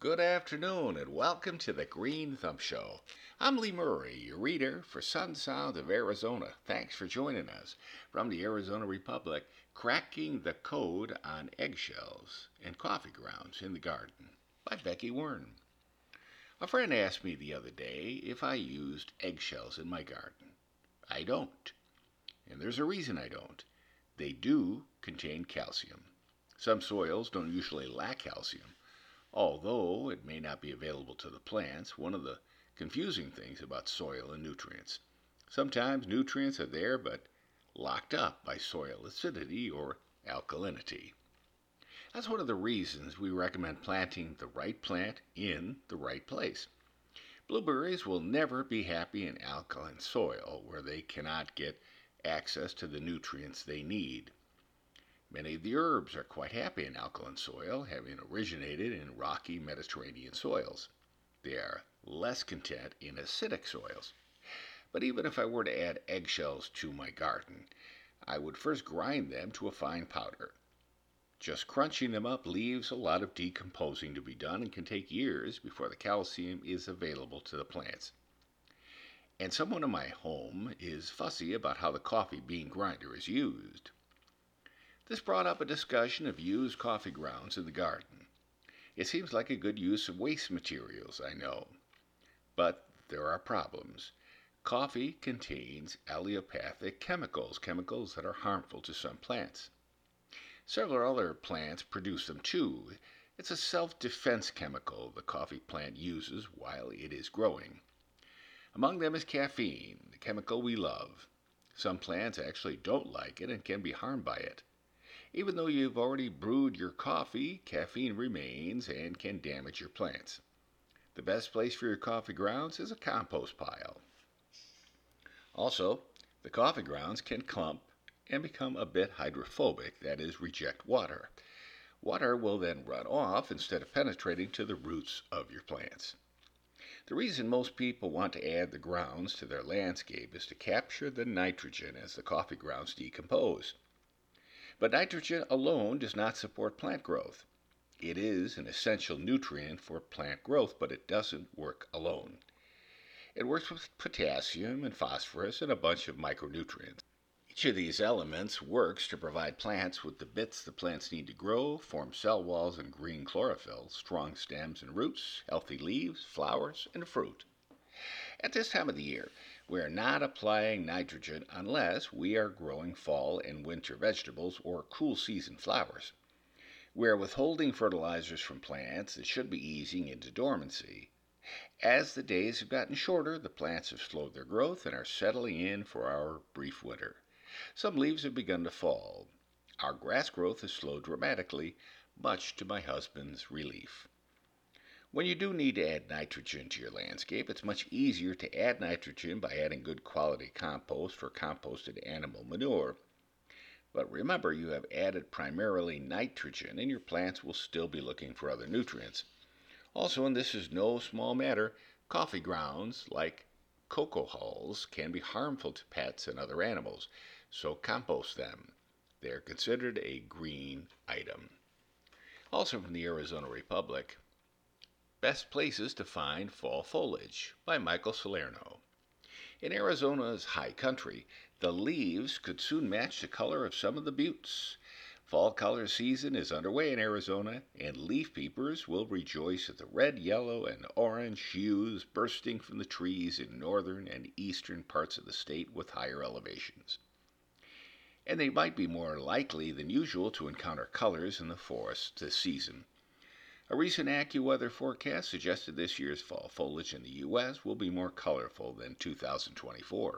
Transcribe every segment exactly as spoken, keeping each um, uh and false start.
good afternoon, and welcome to the Green Thumb Show. I'm Lee Murray, your reader for Sun Sound of Arizona. Thanks for joining us from the Arizona Republic, Cracking the Code on Eggshells and Coffee Grounds in the Garden by Becky Wern. A friend asked me the other day if I used eggshells in my garden. I don't, and there's a reason I don't. They do contain calcium. Some soils don't usually lack calcium. Although it may not be available to the plants, one of the confusing things about soil and nutrients. Sometimes nutrients are there but locked up by soil acidity or alkalinity. That's one of the reasons we recommend planting the right plant in the right place. Blueberries will never be happy in alkaline soil where they cannot get access to the nutrients they need. Many of the herbs are quite happy in alkaline soil, having originated in rocky Mediterranean soils. They are less content in acidic soils. But even if I were to add eggshells to my garden, I would first grind them to a fine powder. Just crunching them up leaves a lot of decomposing to be done and can take years before the calcium is available to the plants. And someone in my home is fussy about how the coffee bean grinder is used. This brought up a discussion of used coffee grounds in the garden. It seems like a good use of waste materials, I know. But there are problems. Coffee contains allelopathic chemicals, chemicals that are harmful to some plants. Several other plants produce them too. It's a self-defense chemical the coffee plant uses while it is growing. Among them is caffeine, the chemical we love. Some plants actually don't like it and can be harmed by it. Even though you've already brewed your coffee, caffeine remains and can damage your plants. The best place for your coffee grounds is a compost pile. Also, the coffee grounds can clump and become a bit hydrophobic, that is, reject water. Water will then run off instead of penetrating to the roots of your plants. The reason most people want to add the grounds to their landscape is to capture the nitrogen as the coffee grounds decompose. But nitrogen alone does not support plant growth. It is an essential nutrient for plant growth, but it doesn't work alone. It works with potassium and phosphorus and a bunch of micronutrients. Each of these elements works to provide plants with the bits the plants need to grow, form cell walls and green chlorophyll, strong stems and roots, healthy leaves, flowers, and fruit. At this time of the year, we are not applying nitrogen unless we are growing fall and winter vegetables or cool season flowers. We are withholding fertilizers from plants that should be easing into dormancy. As the days have gotten shorter, the plants have slowed their growth and are settling in for our brief winter. Some leaves have begun to fall. Our grass growth has slowed dramatically, much to my husband's relief. When you do need to add nitrogen to your landscape, it's much easier to add nitrogen by adding good quality compost or composted animal manure. But remember, you have added primarily nitrogen, and your plants will still be looking for other nutrients. Also, and this is no small matter, coffee grounds like cocoa hulls can be harmful to pets and other animals, so compost them. They are considered a green item. Also from the Arizona Republic, Best Places to Find Fall Foliage by Michael Salerno. In Arizona's high country, the leaves could soon match the color of some of the buttes. Fall color season is underway in Arizona, and leaf peepers will rejoice at the red, yellow, and orange hues bursting from the trees in northern and eastern parts of the state with higher elevations. And they might be more likely than usual to encounter colors in the forest this season. A recent AccuWeather forecast suggested this year's fall foliage in the U S will be more colorful than two thousand twenty-four.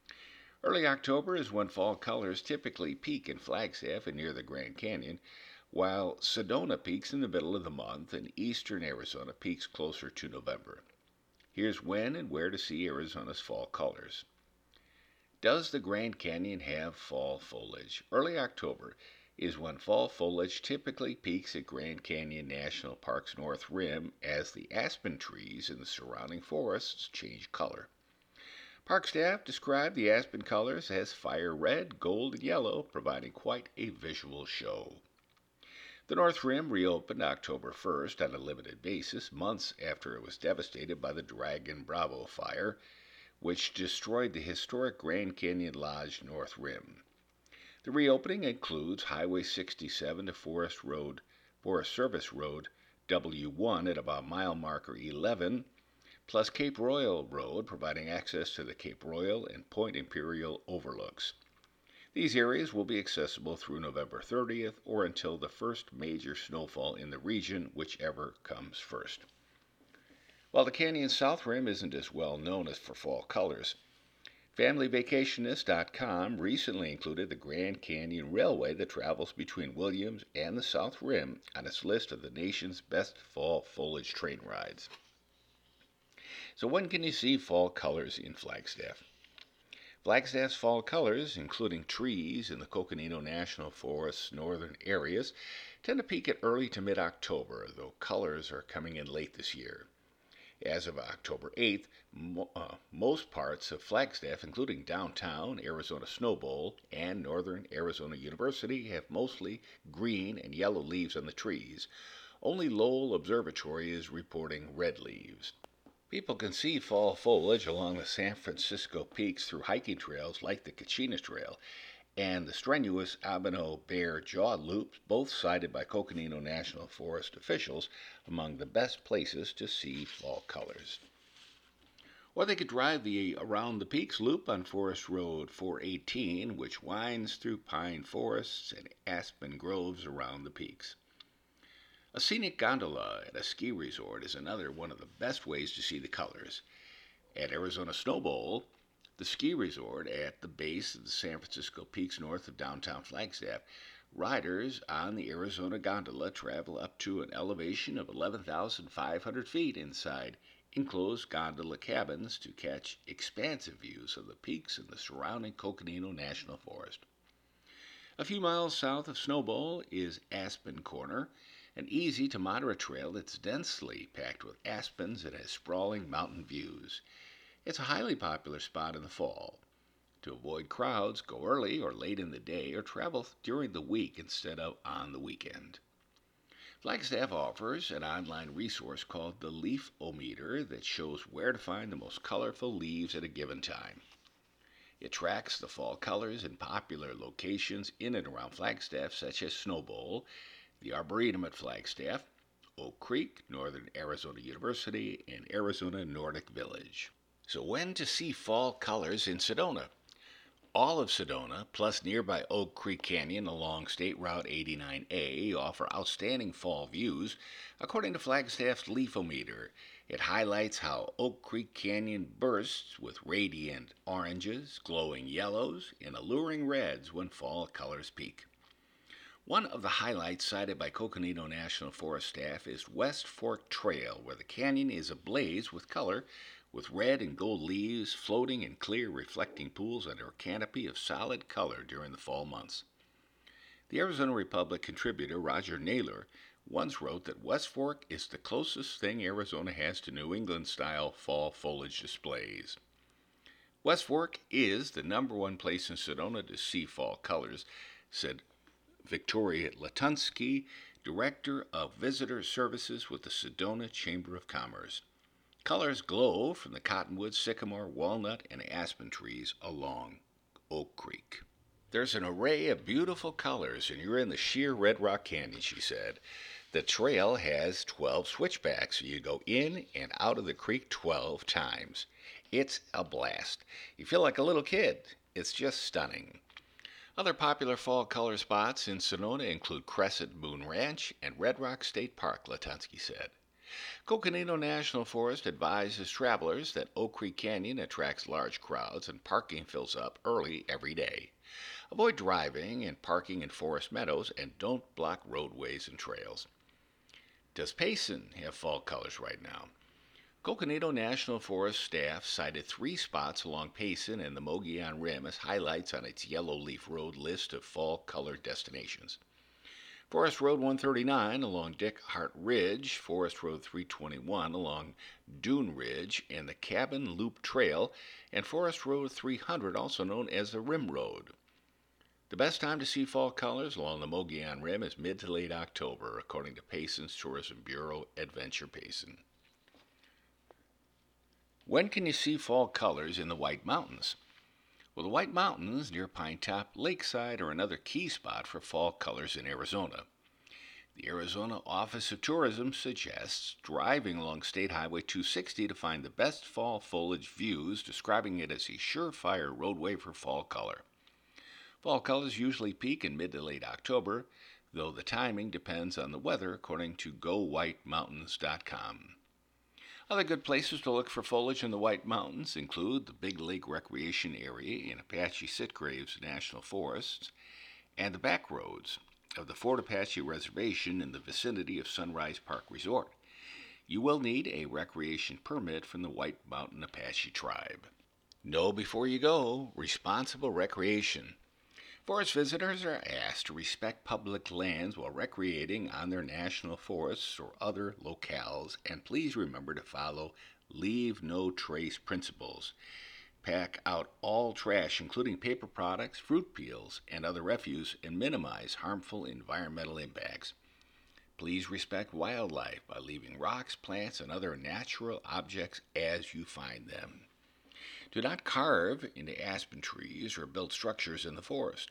Early October is when fall colors typically peak in Flagstaff and near the Grand Canyon, while Sedona peaks in the middle of the month and eastern Arizona peaks closer to November. Here's when and where to see Arizona's fall colors. Does the Grand Canyon have fall foliage? Early October is when fall foliage typically peaks at Grand Canyon National Park's north rim as the aspen trees in the surrounding forests change color. Park staff described the aspen colors as fire red, gold, and yellow, providing quite a visual show. The North Rim reopened October first on a limited basis, months after it was devastated by the Dragon Bravo fire, which destroyed the historic Grand Canyon Lodge North Rim. The reopening includes Highway sixty-seven to Forest Road, Forest Service Road W one at about mile marker eleven, plus Cape Royal Road, providing access to the Cape Royal and Point Imperial overlooks. These areas will be accessible through November thirtieth or until the first major snowfall in the region, whichever comes first. While the canyon's south rim isn't as well known as for fall colors, Family Vacationist dot com recently included the Grand Canyon Railway that travels between Williams and the South Rim on its list of the nation's best fall foliage train rides. So when can you see fall colors in Flagstaff? Flagstaff's fall colors, including trees in the Coconino National Forest's northern areas, tend to peak at early to mid-October, though colors are coming in late this year. As of October eighth, mo- uh, most parts of Flagstaff, including downtown Arizona Snow Bowl and northern Arizona University, have mostly green and yellow leaves on the trees. Only Lowell Observatory is reporting red leaves. People can see fall foliage along the San Francisco peaks through hiking trails like the Kachina Trail and the strenuous Abano Bear Jaw Loops, both cited by Coconino National Forest officials among the best places to see fall colors. Or they could drive the Around the Peaks loop on Forest Road four eighteen, which winds through pine forests and aspen groves around the peaks. A scenic gondola at a ski resort is another one of the best ways to see the colors. At Arizona Snow Bowl, the ski resort at the base of the San Francisco peaks north of downtown Flagstaff, riders on the Arizona gondola travel up to an elevation of eleven thousand five hundred feet inside enclosed gondola cabins to catch expansive views of the peaks and the surrounding Coconino National Forest. A few miles south of Snow Bowl is Aspen Corner, an easy to moderate trail that's densely packed with aspens and has sprawling mountain views. It's a highly popular spot in the fall. To avoid crowds, go early or late in the day or travel during the week instead of on the weekend. Flagstaff offers an online resource called the Leaf-O-Meter that shows where to find the most colorful leaves at a given time. It tracks the fall colors in popular locations in and around Flagstaff, such as Snow Bowl, the Arboretum at Flagstaff, Oak Creek, Northern Arizona University, and Arizona Nordic Village. So when to see fall colors in Sedona? All of Sedona, plus nearby Oak Creek Canyon along State Route eighty-nine A, offer outstanding fall views, according to Flagstaff's Leaf-O-Meter. It highlights how Oak Creek Canyon bursts with radiant oranges, glowing yellows, and alluring reds when fall colors peak. One of the highlights cited by Coconino National Forest staff is West Fork Trail, where the canyon is ablaze with color, with red and gold leaves floating in clear, reflecting pools under a canopy of solid color during the fall months. The Arizona Republic contributor Roger Naylor once wrote that West Fork is the closest thing Arizona has to New England-style fall foliage displays. West Fork is the number one place in Sedona to see fall colors, said Victoria Latunsky, Director of Visitor Services with the Sedona Chamber of Commerce. Colors glow from the cottonwood, sycamore, walnut, and aspen trees along Oak Creek. There's an array of beautiful colors, and you're in the sheer Red Rock Canyon, she said. The trail has twelve switchbacks, so you go in and out of the creek twelve times. It's a blast. You feel like a little kid. It's just stunning. Other popular fall color spots in Sedona include Crescent Moon Ranch and Red Rock State Park, Latunsky said. Coconino National Forest advises travelers that Oak Creek Canyon attracts large crowds and parking fills up early every day. Avoid driving and parking in forest meadows and don't block roadways and trails. Does Payson have fall colors right now? Coconino National Forest staff cited three spots along Payson and the Mogollon Rim as highlights on its Yellow Leaf Road list of fall color destinations. Forest Road one thirty-nine along Dick Hart Ridge, Forest Road three twenty-one along Dune Ridge and the Cabin Loop Trail, and Forest Road three hundred, also known as the Rim Road. The best time to see fall colors along the Mogollon Rim is mid to late October, according to Payson's Tourism Bureau Adventure Payson. When can you see fall colors in the White Mountains? Well, the White Mountains near Pine Top Lakeside are another key spot for fall colors in Arizona. The Arizona Office of Tourism suggests driving along State Highway two sixty to find the best fall foliage views, describing it as a surefire roadway for fall color. Fall colors usually peak in mid to late October, though the timing depends on the weather, according to go white mountains dot com. Other good places to look for foliage in the White Mountains include the Big Lake Recreation Area in Apache Sitgraves National Forests and the back roads of the Fort Apache Reservation in the vicinity of Sunrise Park Resort. You will need a recreation permit from the White Mountain Apache Tribe. Know before you go, responsible recreation. Forest visitors are asked to respect public lands while recreating on their national forests or other locales, and please remember to follow leave no trace principles. Pack out all trash, including paper products, fruit peels, and other refuse, and minimize harmful environmental impacts. Please respect wildlife by leaving rocks, plants, and other natural objects as you find them. Do not carve into aspen trees or build structures in the forest.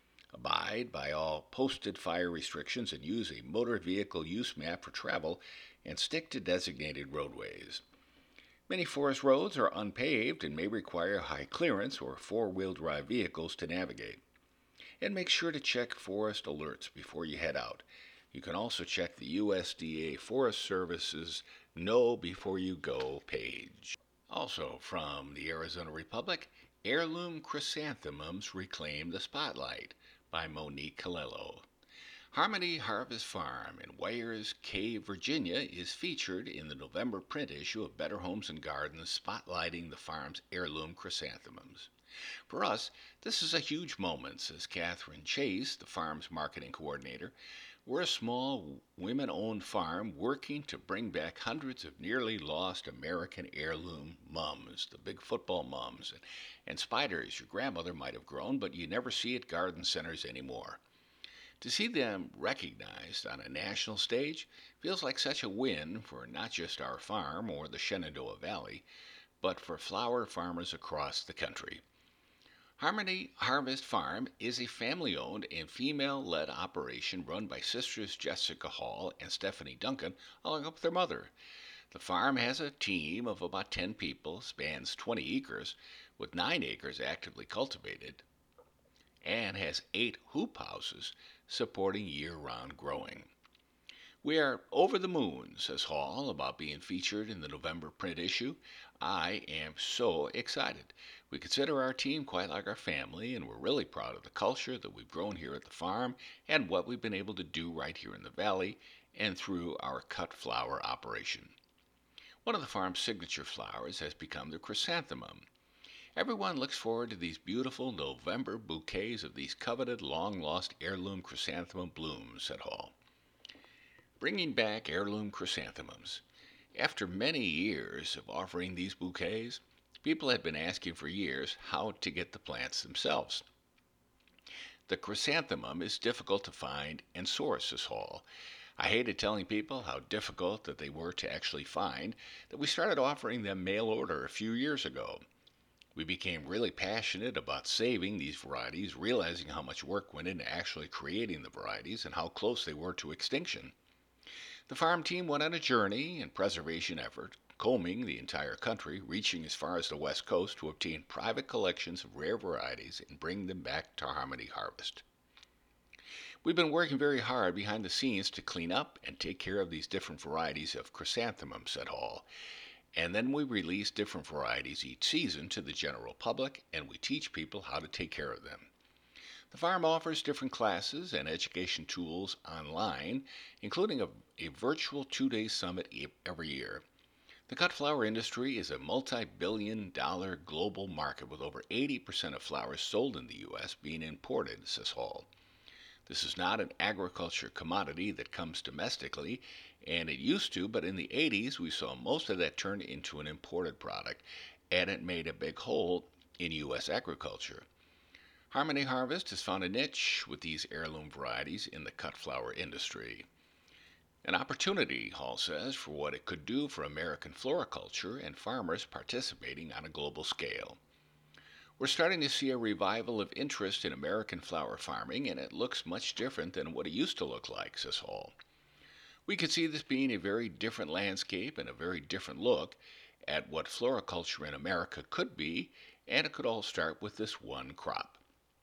Abide by all posted fire restrictions and use a motor vehicle use map for travel and stick to designated roadways. Many forest roads are unpaved and may require high clearance or four-wheel drive vehicles to navigate. And make sure to check forest alerts before you head out. You can also check the U S D A Forest Service's Know Before You Go page. Also from the Arizona Republic, Heirloom Chrysanthemums Reclaim the Spotlight by Monique Colello. Harmony Harvest Farm in Weyers Cave, Virginia is featured in the November print issue of Better Homes and Gardens, spotlighting the farm's heirloom chrysanthemums. For us, this is a huge moment, says Catherine Chase, the farm's marketing coordinator. We're a small, women-owned farm working to bring back hundreds of nearly lost American heirloom mums, the big football mums, and, and spiders your grandmother might have grown, but you never see at garden centers anymore. To see them recognized on a national stage feels like such a win for not just our farm or the Shenandoah Valley, but for flower farmers across the country. Harmony Harvest Farm is a family-owned and female-led operation run by sisters Jessica Hall and Stephanie Duncan, along with their mother. The farm has a team of about ten people, spans twenty acres, with nine acres actively cultivated, and has eight hoop houses supporting year-round growing. We are over the moon, says Hall, about being featured in the November print issue. I am so excited. We consider our team quite like our family, and we're really proud of the culture that we've grown here at the farm and what we've been able to do right here in the valley and through our cut flower operation. One of the farm's signature flowers has become the chrysanthemum. Everyone looks forward to these beautiful November bouquets of these coveted, long-lost heirloom chrysanthemum blooms, said Hall. Bringing back heirloom chrysanthemums. After many years of offering these bouquets, people had been asking for years how to get the plants themselves. The chrysanthemum is difficult to find and source, says Hall. I hated telling people how difficult that they were to actually find that we started offering them mail order a few years ago. We became really passionate about saving these varieties, realizing how much work went into actually creating the varieties and how close they were to extinction. The farm team went on a journey and preservation effort, combing the entire country, reaching as far as the West Coast to obtain private collections of rare varieties and bring them back to Harmony Harvest. We've been working very hard behind the scenes to clean up and take care of these different varieties of chrysanthemums, said Hall. And then we release different varieties each season to the general public, and we teach people how to take care of them. The farm offers different classes and education tools online, including a, a virtual two-day summit every year. The cut flower industry is a multi-billion dollar global market with over eighty percent of flowers sold in the U S being imported, says Hall. This is not an agriculture commodity that comes domestically, and it used to, but in the eighties we saw most of that turn into an imported product, and it made a big hole in U S agriculture. Harmony Harvest has found a niche with these heirloom varieties in the cut flower industry. An opportunity, Hall says, for what it could do for American floriculture and farmers participating on a global scale. We're starting to see a revival of interest in American flower farming, and it looks much different than what it used to look like, says Hall. We could see this being a very different landscape and a very different look at what floriculture in America could be, and it could all start with this one crop.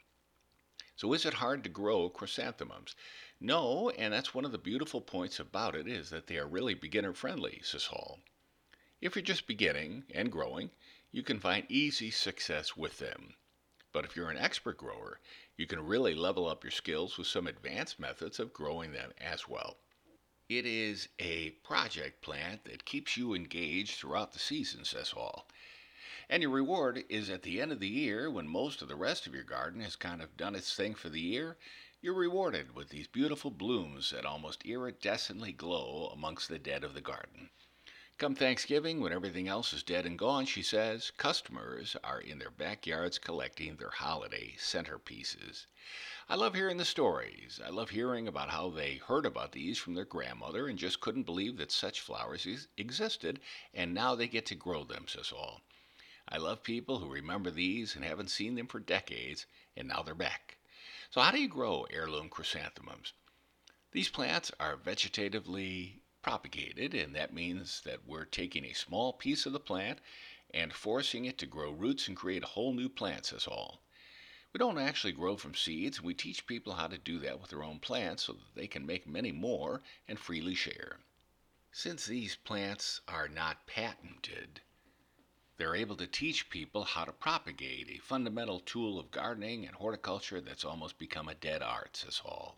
So is it hard to grow chrysanthemums? No, and that's one of the beautiful points about it is that they are really beginner friendly, says Hall. If you're just beginning and growing, you can find easy success with them. But if you're an expert grower, you can really level up your skills with some advanced methods of growing them as well. It is a project plant that keeps you engaged throughout the season, says Hall. And your reward is at the end of the year, when most of the rest of your garden has kind of done its thing for the year, you're rewarded with these beautiful blooms that almost iridescently glow amongst the dead of the garden. Come Thanksgiving, when everything else is dead and gone, she says, customers are in their backyards collecting their holiday centerpieces. I love hearing the stories. I love hearing about how they heard about these from their grandmother and just couldn't believe that such flowers existed, and now they get to grow them, says Hall. I love people who remember these and haven't seen them for decades, and now they're back. So how do you grow heirloom chrysanthemums? These plants are vegetatively propagated, and that means that we're taking a small piece of the plant and forcing it to grow roots and create a whole new plant, says Hall. We don't actually grow from seeds, and we teach people how to do that with their own plants so that they can make many more and freely share. Since these plants are not patented, they're able to teach people how to propagate, a fundamental tool of gardening and horticulture that's almost become a dead art, says Hall.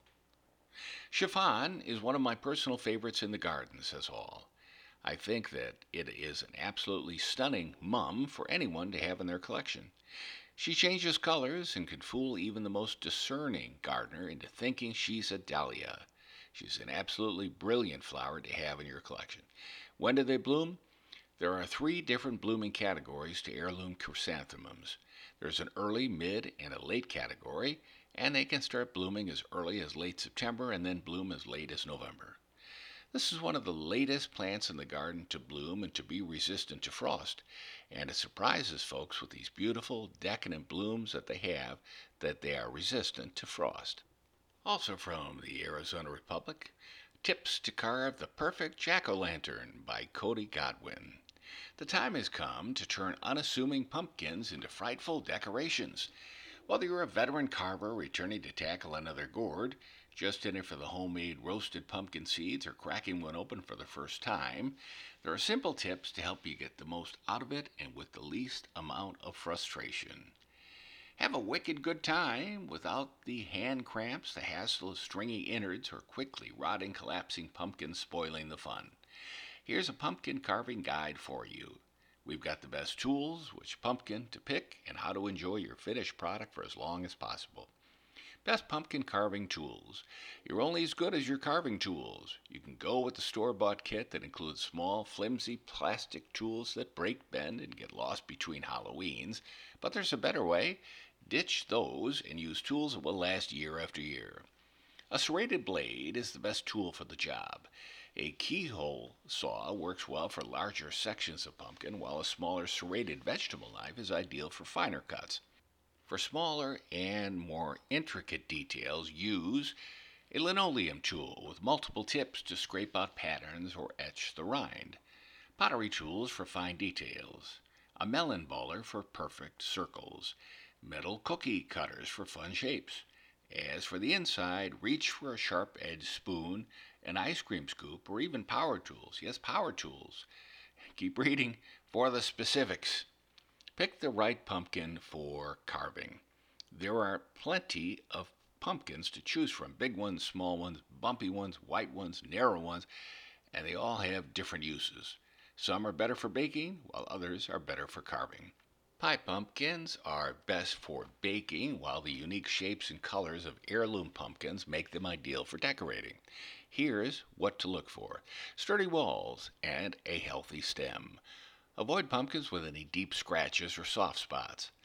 Chiffon is one of my personal favorites in the garden, says Hall. I think that it is an absolutely stunning mum for anyone to have in their collection. She changes colors and can fool even the most discerning gardener into thinking she's a dahlia. She's an absolutely brilliant flower to have in your collection. When do they bloom? There are three different blooming categories to heirloom chrysanthemums. There's an early, mid, and a late category, and they can start blooming as early as late September and then bloom as late as November. This is one of the latest plants in the garden to bloom and to be resistant to frost, and it surprises folks with these beautiful, decadent blooms that they have that they are resistant to frost. Also from the Arizona Republic, Tips to Carve the Perfect Jack-O-Lantern by Cody Godwin. The time has come to turn unassuming pumpkins into frightful decorations. Whether you're a veteran carver returning to tackle another gourd, just in it for the homemade roasted pumpkin seeds, or cracking one open for the first time, there are simple tips to help you get the most out of it and with the least amount of frustration. Have a wicked good time without the hand cramps, the hassle of stringy innards, or quickly rotting, collapsing pumpkins spoiling the fun. Here's a pumpkin carving guide for you. We've got the best tools, which pumpkin to pick, and how to enjoy your finished product for as long as possible. Best pumpkin carving tools. You're only as good as your carving tools. You can go with the store-bought kit that includes small, flimsy plastic tools that break, bend, and get lost between Halloweens. But there's a better way. Ditch those and use tools that will last year after year. A serrated blade is the best tool for the job. A keyhole saw works well for larger sections of pumpkin, while a smaller serrated vegetable knife is ideal for finer cuts. For smaller and more intricate details, use a linoleum tool with multiple tips to scrape out patterns or etch the rind. Pottery tools for fine details. A melon baller for perfect circles. Metal cookie cutters for fun shapes. As for the inside, reach for a sharp-edged spoon, an ice cream scoop, or even power tools. Yes, power tools. Keep reading for the specifics. Pick the right pumpkin for carving. There are plenty of pumpkins to choose from. Big ones, small ones, bumpy ones, white ones, narrow ones, and they all have different uses. Some are better for baking, while others are better for carving. Pie pumpkins are best for baking, while the unique shapes and colors of heirloom pumpkins make them ideal for decorating. Here's what to look for. Sturdy walls and a healthy stem. Avoid pumpkins with any deep scratches or soft spots.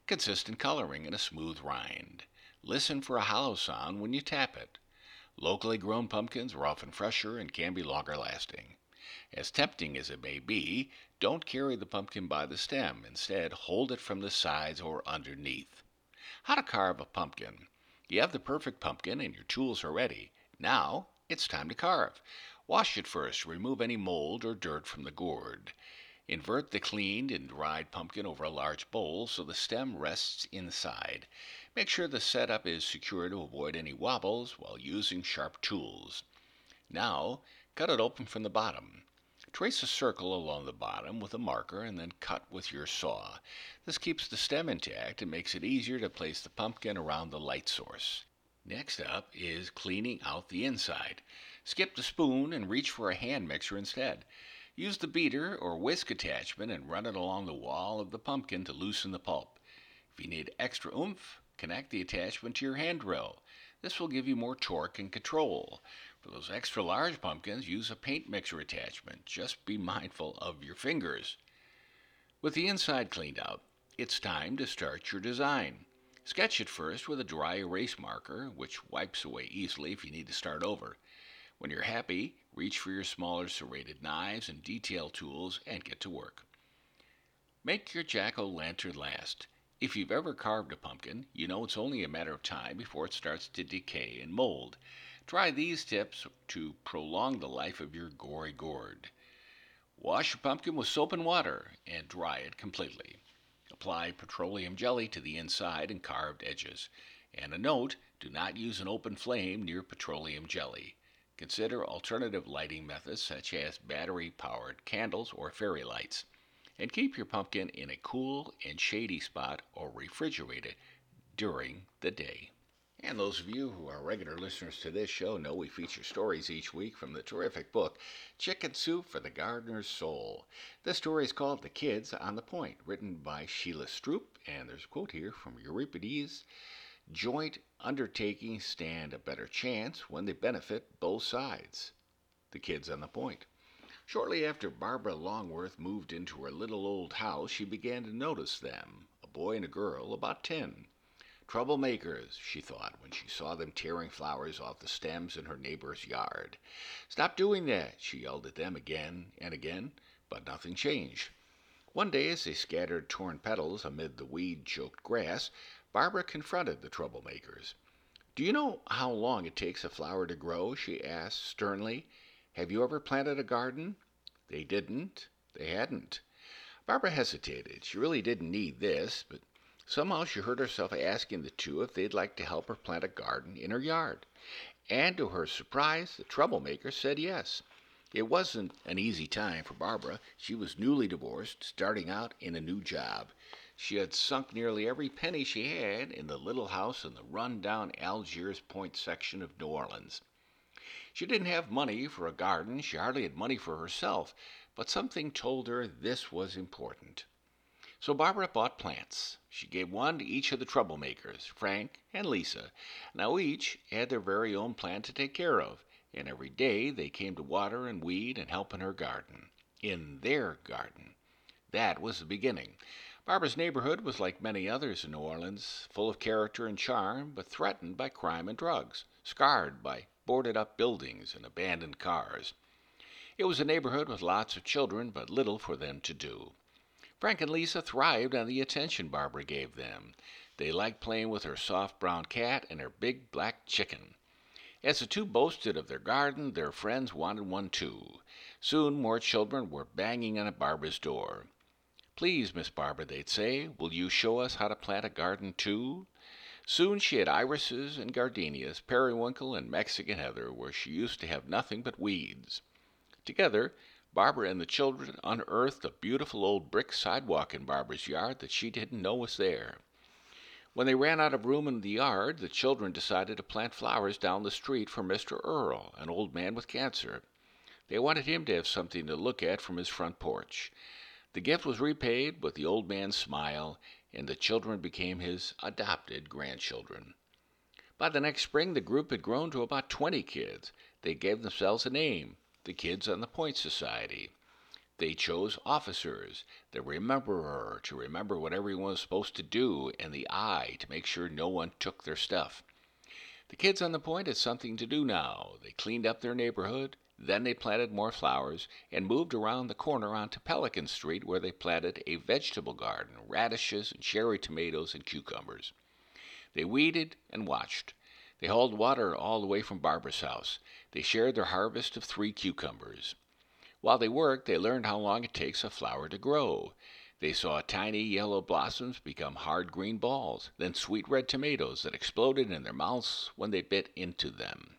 consistent coloring, and a smooth rind. Listen for a hollow sound when you tap it. Locally grown pumpkins are often fresher and can be longer lasting. As tempting as it may be, don't carry the pumpkin by the stem. Instead, hold it from the sides or underneath. How to carve a pumpkin. You have the perfect pumpkin and your tools are ready. Now, it's time to carve. Wash it first to remove any mold or dirt from the gourd. Invert the cleaned and dried pumpkin over a large bowl so the stem rests inside. Make sure the setup is secure to avoid any wobbles while using sharp tools. Now, cut it open from the bottom. Trace a circle along the bottom with a marker and then cut with your saw. This keeps the stem intact and makes it easier to place the pumpkin around the light source. Next up is cleaning out the inside. Skip the spoon and reach for a hand mixer instead. Use the beater or whisk attachment and run it along the wall of the pumpkin to loosen the pulp. If you need extra oomph, connect the attachment to your hand drill. This will give you more torque and control. For those extra large pumpkins, use a paint mixer attachment. Just be mindful of your fingers. With the inside cleaned out, it's time to start your design. Sketch it first with a dry erase marker, which wipes away easily if you need to start over. When you're happy, reach for your smaller serrated knives and detail tools and get to work. Make your jack-o'-lantern last. If you've ever carved a pumpkin, you know it's only a matter of time before it starts to decay and mold. Try these tips to prolong the life of your gory gourd. Wash your pumpkin with soap and water and dry it completely. Apply petroleum jelly to the inside and carved edges. And a note, do not use an open flame near petroleum jelly. Consider alternative lighting methods such as battery-powered candles or fairy lights. And keep your pumpkin in a cool and shady spot or refrigerate it during the day. And those of you who are regular listeners to this show know we feature stories each week from the terrific book, Chicken Soup for the Gardener's Soul. This story is called The Kids on the Point, written by Sheila Stroop, and there's a quote here from Euripides. Joint undertakings stand a better chance when they benefit both sides. The Kids on the Point. Shortly after Barbara Longworth moved into her little old house, she began to notice them, a boy and a girl about ten. Troublemakers, she thought when she saw them tearing flowers off the stems in her neighbor's yard. Stop doing that, she yelled at them again and again, but nothing changed. One day, as they scattered torn petals amid the weed-choked grass, Barbara confronted the troublemakers. Do you know how long it takes a flower to grow? She asked sternly. Have you ever planted a garden? They didn't. They hadn't. Barbara hesitated. She really didn't need this, but somehow she heard herself asking the two if they'd like to help her plant a garden in her yard. And to her surprise, the troublemaker said yes. It wasn't an easy time for Barbara. She was newly divorced, starting out in a new job. She had sunk nearly every penny she had in the little house in the run-down Algiers Point section of New Orleans. She didn't have money for a garden. She hardly had money for herself, but something told her this was important. So Barbara bought plants. She gave one to each of the troublemakers, Frank and Lisa. Now each had their very own plant to take care of, and every day they came to water and weed and help in her garden. In their garden. That was the beginning. Barbara's neighborhood was like many others in New Orleans, full of character and charm, but threatened by crime and drugs, scarred by boarded-up buildings and abandoned cars. It was a neighborhood with lots of children, but little for them to do. Frank and Lisa thrived on the attention Barbara gave them. They liked playing with her soft brown cat and her big black chicken. As the two boasted of their garden, their friends wanted one too. Soon more children were banging on Barbara's door. Please, Miss Barbara, they'd say, will you show us how to plant a garden too? Soon she had irises and gardenias, periwinkle and Mexican heather, where she used to have nothing but weeds. Together, Barbara and the children unearthed a beautiful old brick sidewalk in Barbara's yard that she didn't know was there. When they ran out of room in the yard, the children decided to plant flowers down the street for Mister Earl, an old man with cancer. They wanted him to have something to look at from his front porch. The gift was repaid with the old man's smile, and the children became his adopted grandchildren. By the next spring, the group had grown to about twenty kids. They gave themselves a name, the Kids on the Point Society. They chose officers, the rememberer to remember what everyone was supposed to do, and the eye to make sure no one took their stuff. The kids on the point had something to do now. They cleaned up their neighborhood, then they planted more flowers, and moved around the corner onto Pelican Street where they planted a vegetable garden, radishes and cherry tomatoes and cucumbers. They weeded and watched. They hauled water all the way from Barbara's house. They shared their harvest of three cucumbers. While they worked, they learned how long it takes a flower to grow. They saw tiny yellow blossoms become hard green balls, then sweet red tomatoes that exploded in their mouths when they bit into them.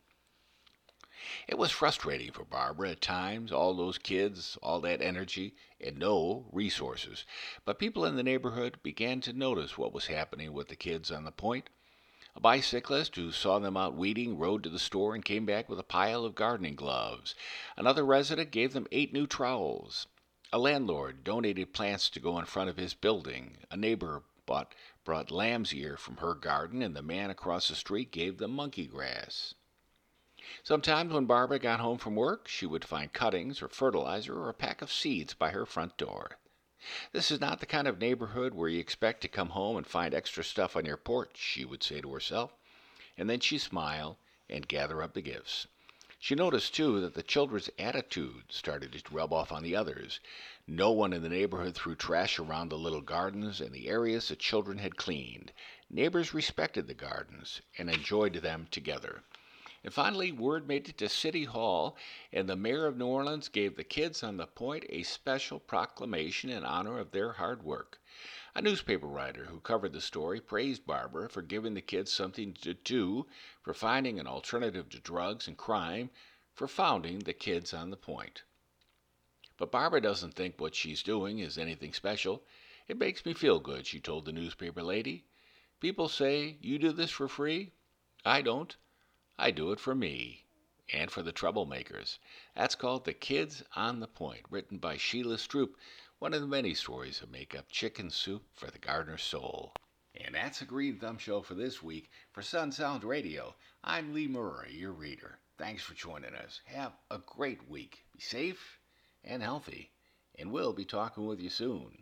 It was frustrating for Barbara at times, all those kids, all that energy, and no resources. But people in the neighborhood began to notice what was happening with the kids on the point. A bicyclist who saw them out weeding rode to the store and came back with a pile of gardening gloves. Another resident gave them eight new trowels. A landlord donated plants to go in front of his building. A neighbor bought, brought lamb's ear from her garden, and the man across the street gave them monkey grass. Sometimes when Barbara got home from work, she would find cuttings or fertilizer or a pack of seeds by her front door. This is not the kind of neighborhood where you expect to come home and find extra stuff on your porch, she would say to herself, and then she'd smile and gather up the gifts. She noticed, too, that the children's attitude started to rub off on the others. No one in the neighborhood threw trash around the little gardens and the areas the children had cleaned. Neighbors respected the gardens and enjoyed them together. And finally, word made it to City Hall, and the mayor of New Orleans gave the kids on the point a special proclamation in honor of their hard work. A newspaper writer who covered the story praised Barbara for giving the kids something to do, for finding an alternative to drugs and crime, for founding the Kids on the Point. But Barbara doesn't think what she's doing is anything special. It makes me feel good, she told the newspaper lady. People say, you do this for free? I don't. I do it for me and for the troublemakers. That's called The Kids on the Point, written by Sheila Stroop, one of the many stories that make up Chicken Soup for the Gardener's Soul. And that's a Green Thumb Show for this week. For Sun Sound Radio, I'm Lee Murray, your reader. Thanks for joining us. Have a great week. Be safe and healthy, and we'll be talking with you soon.